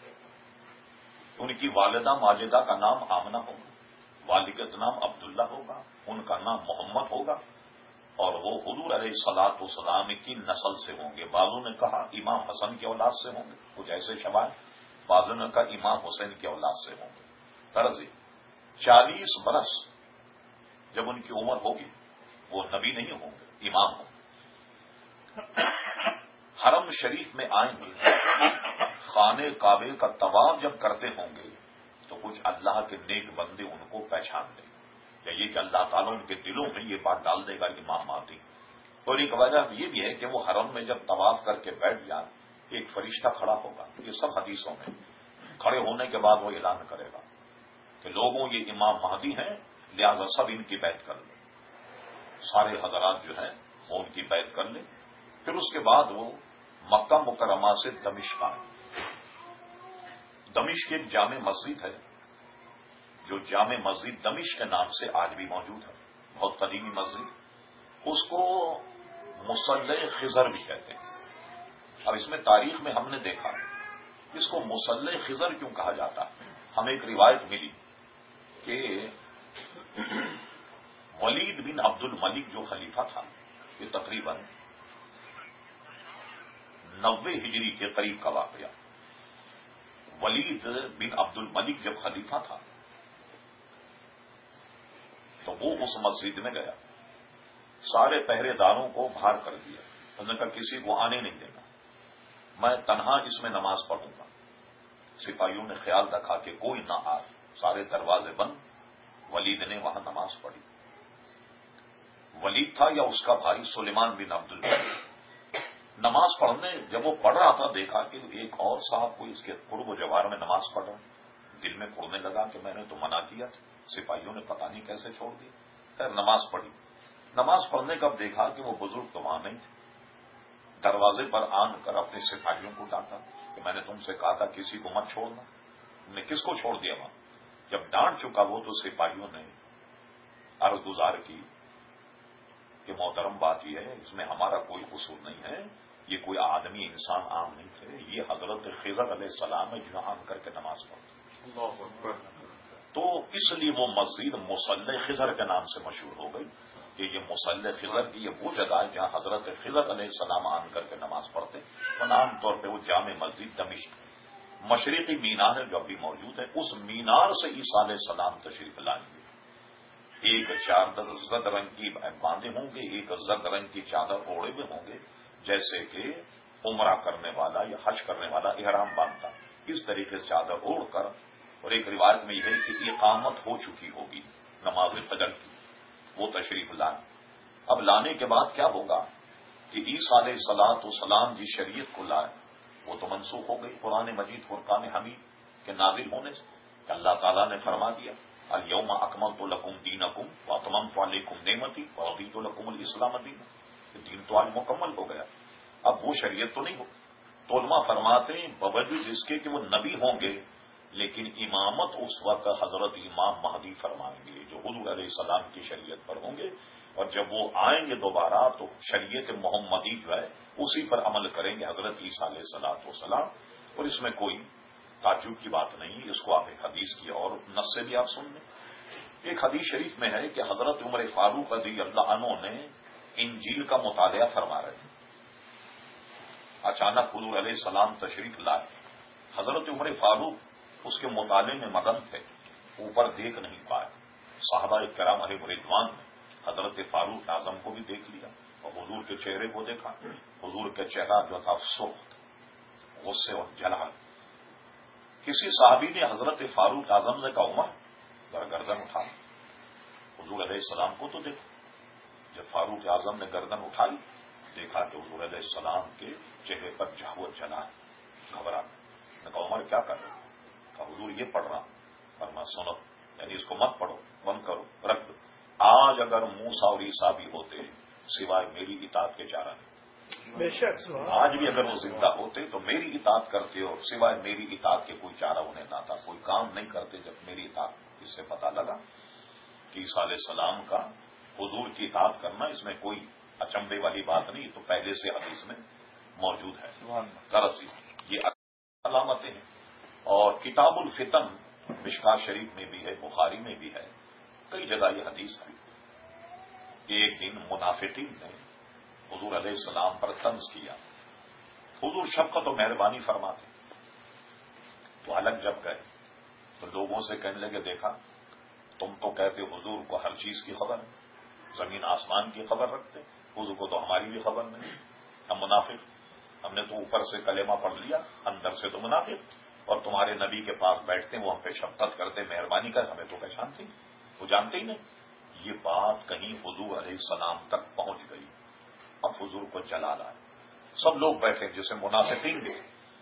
ان کی والدہ ماجدہ کا نام آمنہ ہوگا, والد کا نام عبداللہ ہوگا, ان کا نام محمد ہوگا اور وہ حضور علیہ الصلوۃ والسلام کی نسل سے ہوں گے. بعضوں نے کہا امام حسن کی اولاد سے ہوں گے, کچھ ایسے شباب. بعضوں نے کہا امام حسین کی اولاد سے ہوں گے. غرض چالیس برس جب ان کی عمر ہوگی وہ نبی نہیں ہوں گے, امام ہوں گے. حرم شریف میں آئیں گے, خانے کعبے کا طواف جب کرتے ہوں گے تو کچھ اللہ کے نیک بندے ان کو پہچان دیں گے, یا یہ کہ اللہ تعالیٰ ان کے دلوں میں یہ بات ڈال دے گا امام مہدی. اور ایک وجہ یہ بھی ہے کہ وہ حرم میں جب طواف کر کے بیٹھ جائیں ایک فرشتہ کھڑا ہوگا. یہ سب حدیثوں میں کھڑے ہونے کے بعد وہ اعلان کرے گا کہ لوگوں یہ امام مہدی ہیں, لہذا سب ان کی بیعت کر لیں. سارے حضرات جو ہیں وہ ان کی بیعت کر لیں. پھر اس کے بعد وہ مکہ مکرمہ سے دمشق آئے. دمشق ایک جامع مسجد ہے جو جامع مسجد دمشق کے نام سے آج بھی موجود ہے, بہت قدیمی مسجد. اس کو مصلی خضر بھی کہتے ہیں. اب اس میں تاریخ میں ہم نے دیکھا اس کو مصلی خضر کیوں کہا جاتا ہے. ہمیں ایک روایت ملی کہ ولید بن عبد الملک جو خلیفہ تھا, یہ تقریباً نوے ہجری کے قریب کا واقعہ. ولید بن عبد الملک جب خلیفہ تھا تو وہ اس مسجد میں گیا، سارے پہرے داروں کو باہر کر دیا، انہوں نے کہا کسی کو آنے نہیں دینا، میں تنہا اس میں نماز پڑھوں گا۔ سپاہیوں نے خیال رکھا کہ کوئی نہ آئے، سارے دروازے بند، ولید نے وہاں نماز پڑھی۔ ولید تھا یا اس کا بھائی سلیمان بن عبد الملک، نماز پڑھنے جب وہ پڑھ رہا تھا دیکھا کہ ایک اور صاحب کو اس کے قرب و جوار میں نماز پڑھ رہا، دل میں کڑنے لگا کہ میں نے تو منع کیا تھا، سپاہیوں نے پتہ نہیں کیسے چھوڑ دی۔ خیر نماز پڑھی، نماز پڑھنے کب دیکھا کہ وہ بزرگ تو وہاں نہیں تھے، دروازے پر آن کر اپنے سپاہیوں کو ڈانٹا کہ میں نے تم سے کہا تھا کسی کو مت چھوڑنا، تم نے کس کو چھوڑ دیا وہاں؟ جب ڈانٹ چکا وہ تو سپاہیوں نے عرض گزار کی کہ محترم بات یہ ہے، اس میں ہمارا کوئی قصور نہیں ہے، یہ کوئی آدمی انسان عام نہیں تھے، یہ حضرت خضر علیہ السلام ہے جو آن کر کے نماز پڑھتے۔ اللہ اکبر۔ تو اس لیے وہ مسجد مصلی خضر کے نام سے مشہور ہو گئی کہ یہ مصلی خضر کی یہ وہ جگہ ہے جہاں حضرت خضر علیہ السلام آن کر کے نماز پڑھتے، اور عام طور پہ وہ جامع مسجد دمشق مشرقی مینار ہے جو ابھی موجود ہے، اس مینار سے عیسیٰ علیہ السلام تشریف لائیں گے۔ ایک چادر زرد رنگ کی باندھے ہوں گے، ایک زرد رنگ کی چادر اوڑے ہوئے ہوں گے، جیسے کہ عمرہ کرنے والا یا حج کرنے والا احرام باندھتا، اس طریقے سے چادر اوڑھ کر، اور ایک روایت میں یہ ہے کہ اقامت ہو چکی ہوگی نماز فجر کی، وہ تشریف لائیں۔ اب لانے کے بعد کیا ہوگا کہ عیسیٰ علیہ الصلوۃ والسلام جس شریعت کو لائے وہ تو منسوخ ہو گئی قرآن مجید فرقان حمید کے نازل ہونے سے، کہ اللہ تعالیٰ نے فرما دیا الیوم اکملت لکم دینکم واتممت علیکم نعمتی ورضیت لکم الاسلام دینا، دین تو آج مکمل ہو گیا، اب وہ شریعت تو نہیں ہو۔ تو علماء فرماتے ہیں باوجود اس کے کہ وہ نبی ہوں گے لیکن امامت اس وقت حضرت امام مہدی فرمائیں گے جو حضور علیہ السلام کی شریعت پر ہوں گے، اور جب وہ آئیں گے دوبارہ تو شریعت محمدی جو ہے اسی پر عمل کریں گے حضرت عیسیٰ علیہ الصلوۃ والسلام، اور اس میں کوئی تعجب کی بات نہیں، اس کو آپ ایک حدیث کی اور نص سے بھی آپ سن لیں۔ ایک حدیث شریف میں ہے کہ حضرت عمر فاروق رضی اللہ عنہ نے انجیل کا مطالعہ فرما رہے تھے، اچانک حضور علیہ السلام تشریف لائے، حضرت عمر فاروق اس کے مطالعے میں مگن تھے، اوپر دیکھ نہیں پائے، صحابہ کرام علیہ رضوان نے حضرت فاروق اعظم کو بھی دیکھ لیا اور حضور کے چہرے کو دیکھا، حضور کا چہرہ جو تھا سرخ، غصے اور جلال۔ کسی صحابی نے حضرت فاروق اعظم سے کہا عمر ذرا گردن اٹھا، حضور علیہ السلام کو تو دیکھو۔ جب فاروق اعظم نے گردن اٹھائی دیکھا کہ حضور علیہ السلام کے چہرے پر جہوت جلال، گھبرا۔ میں کہا عمر کیا کر رہے؟ کہا حضور یہ پڑھ رہا، فرمایا سنو، یعنی اس کو مت پڑھو، بند کرو، رکھ دو۔ آج اگر موسیٰ اور عیسیٰ بھی ہوتے سوائے میری اطاعت کے چارہ نہیں، بے شک آج بھی اگر وہ زندہ ہوتے تو میری اطاعت کرتے ہو، سوائے میری اطاعت کے کوئی چارہ انہیں نہ تھا، کوئی کام نہیں کرتے۔ جب میری اطاعت اس سے پتہ لگا کہ عیسیٰ علیہ السلام کا حضور کی اطاعت کرنا اس میں کوئی اچنبے والی بات نہیں، تو پہلے سے حدیث میں موجود ہے۔ غرض یہ علامتیں ہیں، اور کتاب الفتن مشکات شریف میں بھی ہے، بخاری میں بھی ہے، کئی جگہ یہ حدیث ہے کہ ایک دن منافقین نے حضور علیہ السلام پر طنز کیا، حضور شفقت و مہربانی فرماتے، تو الگ جب گئے تو لوگوں سے کہنے لگے دیکھا تم تو کہتے حضور کو ہر چیز کی خبر ہے، زمین آسمان کی خبر رکھتے، حضور کو تو ہماری بھی خبر نہیں، ہم منافق، ہم نے تو اوپر سے کلمہ پڑھ لیا اندر سے تو منافق، اور تمہارے نبی کے پاس بیٹھتے وہ ہم پہ شفقت کرتے مہربانی کر، ہمیں تو پہچانتے وہ جانتے ہی نہیں۔ یہ بات کہیں حضور علیہ السلام تک پہنچ گئی، اب حضور کو جلال آئے، سب لوگ بیٹھے جسے منافقین بھی،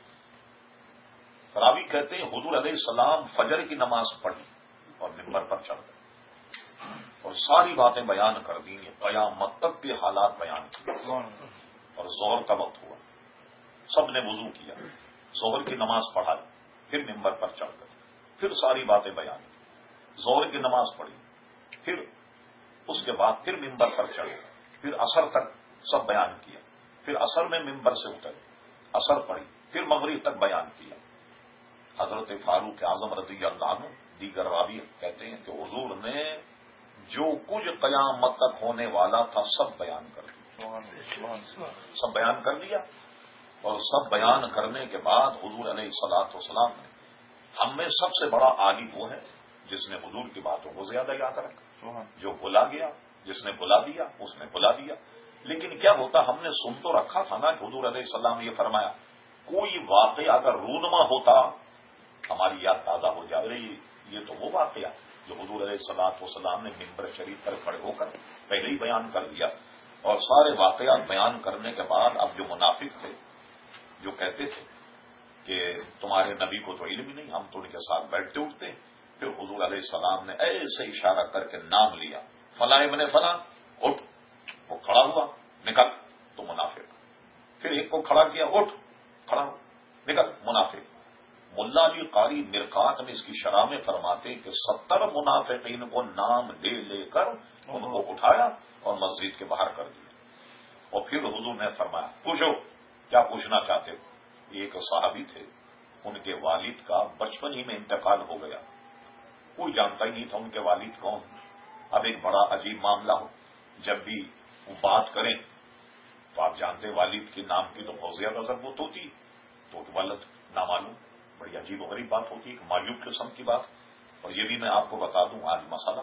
راوی کہتے ہیں حضور علیہ السلام فجر کی نماز پڑھی اور منبر پر چڑھ گئے اور ساری باتیں بیان کر دیں، قیامت تک کے حالات بیان کیے، اور ظہر کا وقت ہوا، سب نے وضو کیا، ظہر کی نماز پڑھائی، پھر منبر پر چڑھ گئے، پھر ساری باتیں بیان کی، ظہر کی نماز پڑھی، پھر اس کے بعد پھر منبر پر چڑھے، پھر عصر تک سب بیان کیا، پھر عصر میں منبر سے اترے، عصر پڑھی، پھر مغرب تک بیان کیا۔ حضرت فاروق اعظم رضی اللہ عنہ دیگر راوی کہتے ہیں کہ حضور نے جو کچھ قیامت تک ہونے والا تھا سب بیان کر دیا، سب بیان کر دیا، اور سب بیان کرنے کے بعد حضور علیہ الصلوۃ والسلام نے، ہم میں سب سے بڑا عالم وہ ہے جس نے حضور کی باتوں کو زیادہ یاد رکھا، جو بلا گیا، جس نے بلا دیا اس نے بلا دیا. لیکن کیا ہوتا، ہم نے سن تو رکھا تھا نا کہ حضور علیہ السلام نے یہ فرمایا، کوئی واقعہ اگر رونما ہوتا ہماری یاد تازہ ہو جائے. رہی یہ تو وہ واقعہ جو حضور علیہ السلام والسلام نے منبر شریف پر کھڑے ہو کر پہلے ہی بیان کر دیا. اور سارے واقعات بیان کرنے کے بعد اب جو منافق تھے، جو کہتے تھے کہ تمہارے نبی کو تو علم ہی نہیں، ہم تو ان کے ساتھ بیٹھتے اٹھتے. پھر حضور علیہ السلام نے ایسے اشارہ کر کے نام لیا، فلاں ابن فلاں اٹھ. وہ کھڑا ہوا، نکل تو منافق. پھر ایک کو کھڑا کیا، اٹھ، کھڑا ہو، نکل، منافق. ملا علی قاری مرقات میں اس کی شرح میں فرماتے کہ ستر منافقین کو نام لے لے کر ان کو اٹھایا اور مسجد کے باہر کر دیا. اور پھر حضور نے فرمایا، پوچھو کیا پوچھنا چاہتے ہو. ایک صحابی تھے، ان کے والد کا بچپن ہی میں انتقال ہو گیا، کوئی جانتا ہی نہیں تھا ان کے والد کون. اب ایک بڑا عجیب معاملہ ہو، جب بھی وہ بات کریں تو آپ جانتے والد کے نام کی تو بہت زیادہ ضرورت ہوتی، تو ولد نامعلوم، بڑی عجیب و غریب بات ہوتی، ایک معیوب قسم کی بات. اور یہ بھی میں آپ کو بتا دوں آج مسئلہ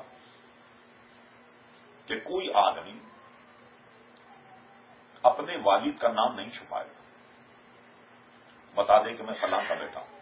کہ کوئی آدمی اپنے والد کا نام نہیں چھپائے گا، بتا دے کہ میں فلاں کا بیٹا ہوں.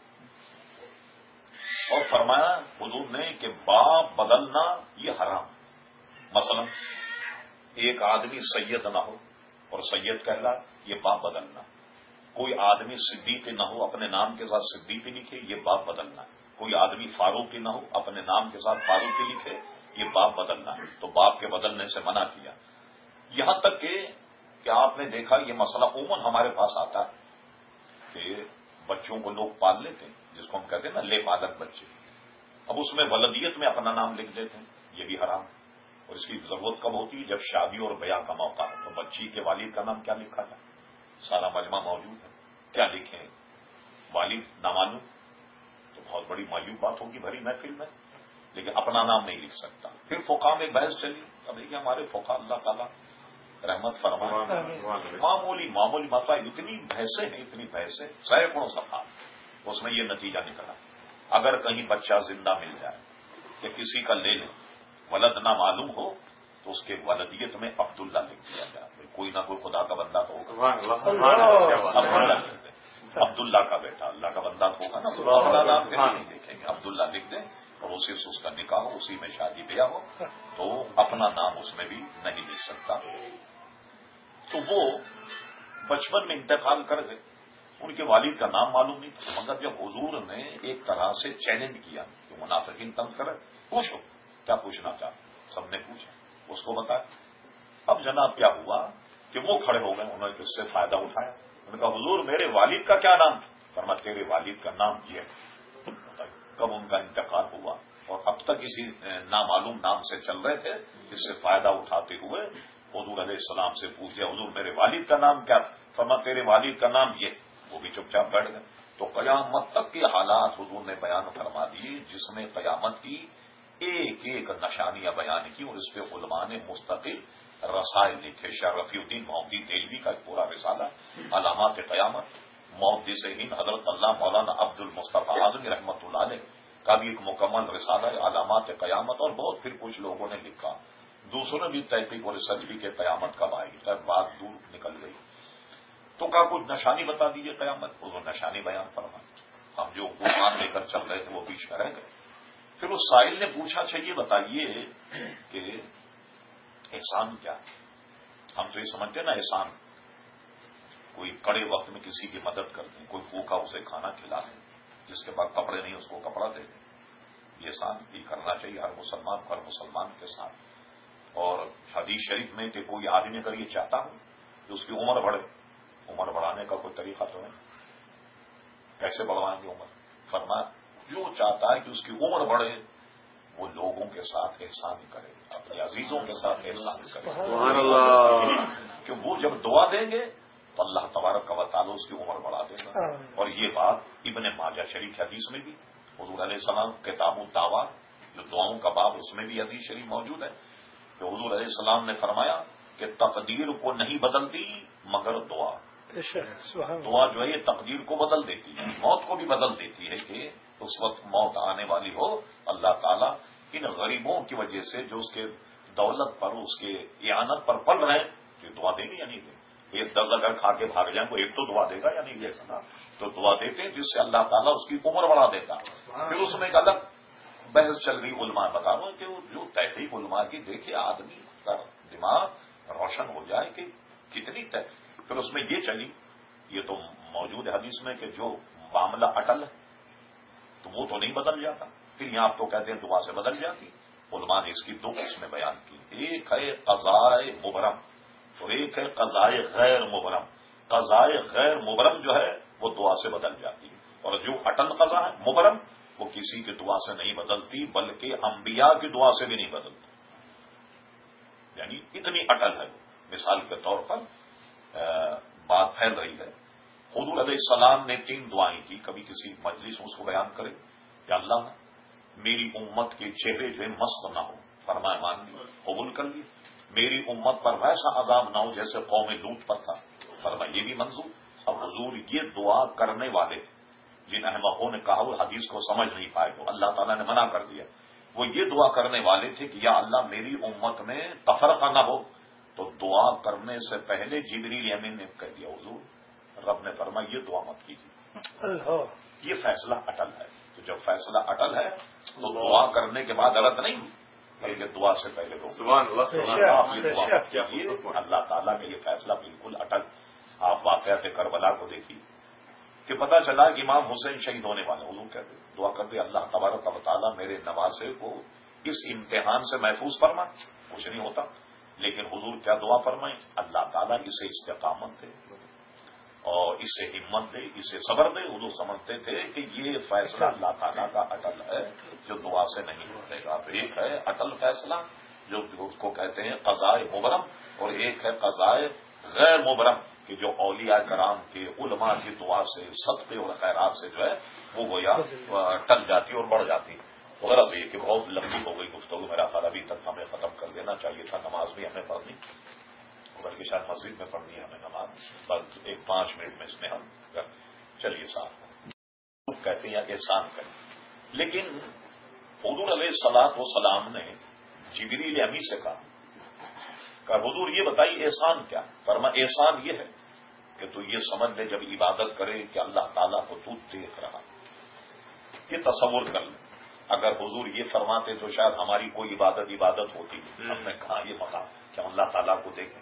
اور فرمایا حضور نے کہ باپ بدلنا یہ حرام. مثلا ایک آدمی سید نہ ہو اور سید کہلا، یہ باپ بدلنا. کوئی آدمی صدیقی نہ ہو، اپنے نام کے ساتھ صدیقی لکھے، یہ باپ بدلنا. کوئی آدمی فاروقی نہ ہو، اپنے نام کے ساتھ فاروقی لکھے، یہ باپ بدلنا. تو باپ کے بدلنے سے منع کیا. یہاں تک کہ کہ آپ نے دیکھا یہ مسئلہ عموماً ہمارے پاس آتا ہے کہ بچوں کو لوگ پال لیتے ہیں، جس کو ہم کہتے ہیں نا لے پالک بچے. اب اس میں ولدیت میں اپنا نام لکھ دیتے ہیں، یہ بھی حرام. اور اس کی ضرورت کب ہوتی ہے؟ جب شادی اور بیاہ کا موقع ہے. تو بچی کے والد کا نام کیا لکھا جائے؟ سارا مجمع موجود ہے، کیا لکھیں؟ والد نامعلوم، تو بہت بڑی معیوب بات ہوگی بھری محفل میں. لیکن اپنا نام نہیں لکھ سکتا. پھر فقہ میں بحث چلی. اب دیکھیے ہمارے فقہ اللہ تعالیٰ رحمت فرمائے، معمولی معمولی مسائل اتنی بحثیں ہیں، اتنی بحثیں سینکڑوں صفحات. اس میں یہ نتیجہ نکلا، اگر کہیں بچہ زندہ مل جائے کہ کسی کا لے لیں، ولد نہ معلوم ہو تو اس کے ولدیت میں عبداللہ لکھ دیا جائے. کوئی نہ کوئی خدا کا بندہ تو ہوگا، عبداللہ لکھ دیں، عبداللہ کا بیٹا، اللہ کا بندہ تو ہوگا نا. اپنا نام پھر نہیں لکھیں گے، عبداللہ لکھ دیں. اور اسی سے اس کا نکاح ہو، اسی میں شادی بیاہ ہو، تو اپنا نام اس میں بھی نہیں لکھ سکتا. تو وہ بچپن میں انتقال کر گئے، ان کے والد کا نام معلوم نہیں تھا. مگر جب حضور نے ایک طرح سے چیلنج کیا کہ منافقین تنگ کرے، پوچھو کیا پوچھنا چاہتے. سب نے پوچھا، اس کو بتایا. اب جناب کیا ہوا کہ وہ کھڑے ہو گئے، انہوں نے اس سے فائدہ اٹھایا. انہوں نے کہا حضور میرے والد کا کیا نام تھا؟ فرمایا تیرے والد کا نام یہ ہے. کب ان کا انتقال ہوا اور اب تک اسی نامعلوم نام سے چل رہے تھے، جس سے فائدہ اٹھاتے ہوئے حضور علیہ السلام سے پوچھ لیا حضور میرے والد کا نام کیا؟ فرمایا تیرے والد کا نام یہ. وہ بھی چپ چاپ بیٹھ گئے. تو قیامت تک کے حالات حضور نے بیان فرما دیے، جس میں قیامت کی ایک ایک نشانیاں بیان کی. اور اس پہ علماء نے مستقل رسائل لکھے. شاہ رفیع الدین محمدی دہلوی کا ایک پورا رسالہ علامات قیامت، محدث ہند حضرت اللہ مولانا عبد المصطفیٰ اعظمی رحمۃ اللہ علیہ کا بھی ایک مکمل رسالہ ہے علامات قیامت. اور بہت پھر کچھ لوگوں نے لکھا، دوسروں نے بھی تحقیق اور ریسرچ بھی کہ قیامت کب آئے گی. تب بات دور نکل گئی. تو کہا کچھ نشانی بتا دیجیے قیامت. وہ نشانی بیان فرمائے. ہم جو قرآن لے کر چل رہے تھے وہ بیچ میں رہ گئے. پھر اس سائل نے پوچھا اچھا یہ بتائیے کہ احسان کیا ہے؟ ہم تو یہ سمجھتے نا احسان کوئی کڑے وقت میں کسی کی مدد کر دیں، کوئی بھوکا اسے کھانا کھلا دیں، جس کے بعد کپڑے نہیں اس کو کپڑا دے دیں. یہ احسان بھی کرنا چاہیے ہر مسلمان کو، ہر مسلمان کے ساتھ. اور حدیث شریف میں کہ کوئی آدمی اگر یہ چاہتا ہوں کہ اس کی عمر بڑھے، عمر بڑھانے کا کوئی طریقہ تو نہیں. کیسے بڑھوائیں گے عمر؟ فرمایا جو چاہتا ہے کہ اس کی عمر بڑھے وہ لوگوں کے ساتھ احسان کرے، اپنے عزیزوں کے ساتھ احسان کرے. سبحان اللہ. کہ وہ جب دعا دیں گے تو اللہ تبارک و تعالی اس کی عمر بڑھا دے گا. اور یہ بات ابن ماجہ شریف حدیث میں بھی حضور علیہ السلام کتاب الدعوات جو دعاؤں کا باب، اس میں بھی حدیث شریف موجود ہے کہ حضور علیہ السلام نے فرمایا کہ تقدیر کو نہیں بدلتی مگر دعا. دعا جو ہے یہ تقدیر کو بدل دیتی ہے، موت کو بھی بدل دیتی ہے. کہ اس وقت موت آنے والی ہو اللہ تعالیٰ ان غریبوں کی وجہ سے جو اس کے دولت پر اس کے اعانت پر پل رہے ہیں تو دعا دیں گے یا نہیں دیں گے؟ ایک دس اگر کھا کے بھاگ جائیں وہ ایک تو دعا دے گا یا نہیں دے گا؟ تو دعا دیتے ہیں جس سے اللہ تعالیٰ اس کی عمر بڑھا دیتا. پھر اس میں ایک الگ بحث چل رہی علماء بتا دو کہ جو تحقیق علماء کی دیکھے آدمی کا دماغ روشن ہو جائے کہ کتنی تحقیق. پھر اس میں یہ چلی یہ تو موجود حدیث میں کہ جو معاملہ اٹل ہے تو وہ تو نہیں بدل جاتا. پھر یہاں آپ تو کہتے ہیں دعا سے بدل جاتی. علماء نے اس کی دو قسمیں بیان کی. ایک ہے قضائے مبرم اور ایک ہے قضائے غیر مبرم. قضائے غیر مبرم جو ہے وہ دعا سے بدل جاتی ہے اور جو اٹل قضا ہے مبرم وہ کسی کی دعا سے نہیں بدلتی بلکہ انبیاء کی دعا سے بھی نہیں بدلتی. یعنی اتنی اٹل ہے. مثال کے طور پر بات پھیل رہی ہے. حضور علیہ السلام نے تین دعائیں کی. کبھی کسی مجلس میں اس کو بیان کرے کہ اللہ میری امت کے چہرے جو مست نہ ہو, فرمائے مان لی قبول کر لی. میری امت پر ویسا عذاب نہ ہو جیسے قوم لوط پر تھا, فرمائے یہ بھی منظور. اب حضور یہ دعا کرنے والے جن احمقوں نے کہا وہ حدیث کو سمجھ نہیں پائے تو اللہ تعالیٰ نے منع کر دیا. وہ یہ دعا کرنے والے تھے کہ یا اللہ میری امت میں تفرقہ نہ ہو. تو دعا کرنے سے پہلے جبریل امین نے کہہ دیا حضور رب نے فرمایا یہ دعا مت کیجیے, یہ فیصلہ اٹل ہے. تو جب فیصلہ اٹل ہے تو دعا کرنے کے بعد غلط نہیں بلکہ دعا سے پہلے تو آپ یہ دعا کیجیے. اللہ تعالیٰ کا یہ فیصلہ بالکل اٹل. آپ واقعات کربلا کو دیکھیے کہ پتہ چلا کہ امام حسین شہید ہونے والے. حضور کہتے دعا کرتے اللہ تبارک و تعالیٰ میرے نواسے کو اس امتحان سے محفوظ فرما. کچھ نہیں ہوتا لیکن حضور کیا دعا فرمائیں اللہ تعالیٰ اسے استقامت دے اور اسے ہمت دے, اسے صبر دے. حضور سمجھتے تھے کہ یہ فیصلہ اللہ تعالیٰ کا اٹل ہے جو دعا سے نہیں ہونے گا. تو ایک ہے اٹل فیصلہ جو اس کو کہتے ہیں قضائے مبرم اور ایک ہے قضائے غیر مبرم کہ جو اولیاء کرام کے علماء کی دعا سے صدقے اور خیرات سے جو ہے وہ گویا ٹل جاتی اور بڑھ جاتی. غرض یہ کہ بہت لمبی ہو گئی گفتگو. میرا خیال ابھی تک ہمیں ختم کر دینا چاہیے تھا. نماز بھی ہمیں پڑھنی بلکہ شاید مسجد میں پڑھنی ہے ہمیں نماز. بس ایک پانچ منٹ میں اس میں ہم چلیے صاحب کہتے ہیں احسان کریں. لیکن حضور علیہ الصلوۃ والسلام نے جبریل امی سے کہا کہ حضور یہ بتائیے احسان کیا؟ فرما احسان یہ ہے کہ تو یہ سمجھ لے جب عبادت کرے کہ اللہ تعالیٰ کو تو دیکھ رہا. یہ تصور کر لیں. اگر حضور یہ فرماتے تو شاید ہماری کوئی عبادت عبادت ہوتی. ہم نے کہا یہ مقام کہ ہم اللہ تعالیٰ کو دیکھیں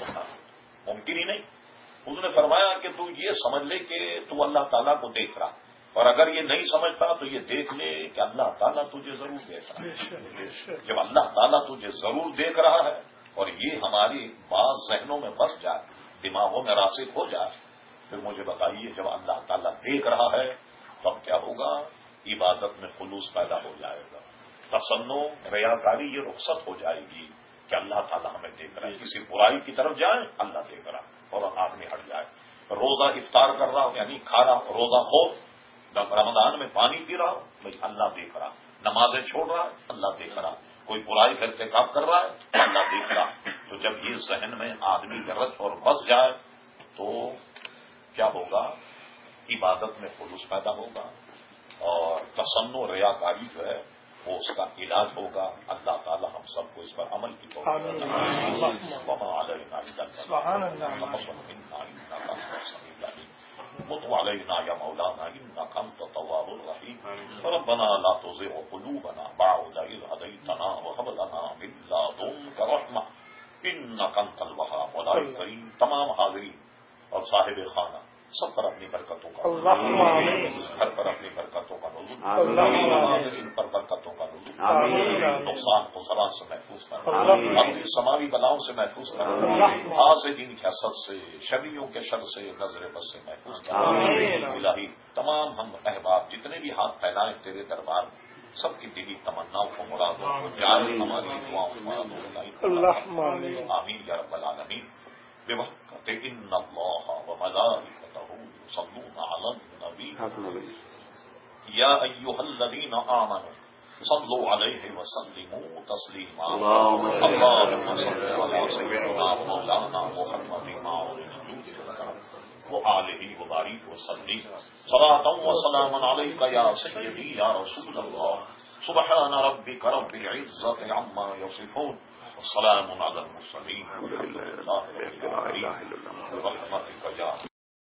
ممکن ہی نہیں. حضور نے فرمایا کہ تو یہ سمجھ لے کہ تو اللہ تعالیٰ کو دیکھ رہا, اور اگر یہ نہیں سمجھتا تو یہ دیکھ لے کہ اللہ تعالیٰ تجھے ضرور دیکھ رہا ہے. جب اللہ تعالیٰ تجھے ضرور دیکھ رہا ہے اور یہ ہماری بعض ذہنوں میں بس جائے, دماغوں میں راسخ ہو جائے, پھر مجھے بتائیے جب اللہ تعالیٰ دیکھ رہا ہے تو اب کیا ہوگا؟ عبادت میں خلوص پیدا ہو جائے گا. تسنو ریاکاری یہ رخصت ہو جائے گی کہ اللہ تعالیٰ ہمیں دیکھ رہا ہے. کسی برائی کی طرف جائیں اللہ دیکھ رہا اور آدمی ہٹ جائے. روزہ افطار کر رہا ہو یعنی کھا رہا ہو, روزہ خور رمضان میں پانی پی رہا ہو بھائی اللہ دیکھ رہا. نمازیں چھوڑ رہا ہے اللہ دیکھ رہا. کوئی برائی کا ارتکاب کر رہا ہے اللہ دیکھ رہا. تو جب یہ ذہن میں آدمی کا رچ اور بس جائے تو کیا ہوگا؟ عبادت میں خلوص پیدا ہوگا اور تسن و ریاکاری جو ہے وہ اس کا علاج ہوگا. اللہ تعالی ہم سب کو اس پر عمل کی توفیق مت علينا يا مولانا انك انت التواب الرحيم ربنا لا تزغ قلوبنا بعد إذ هديتنا وهب لنا من لدنك رحمة انك انت الوهاب. مولانا کریم تمام حاضرین اور صاحب خانہ سب پر اپنی برکتوں کا گھر پر اپنی برکتوں کا نزول, ان پر برکتوں کا نزول, نقصان خسران سے محفوظ کرنا, اپنی سماوی بلاؤں سے محفوظ کرنا, حاسدین کی حسد سے, شریوں کے شر سے, نظر بس سے محفوظ کرنا. الہی تمام ہم احباب جتنے بھی ہاتھ پھیلائیں تیرے دربار میں سب کی دلی تمناؤں کو مرادوں کو جائے ہماری دعاؤں کو آمین یا رب العالمین. ببرکت ان اللہ وملائکتہ یصلون علی النبی یا ایھا الذین آمنوا صلوا علیہ وسلموا تسلیما. اللهم صل علی سیدنا مولانا محمد وآلہ وبارک وسلم صلاۃ و سلاما علیک یا سیدی یا رسول اللہ سبحان ربك رب العزة عما يصفون والسلام على المرسلين والحمد لله رب العالمين برحمتك يا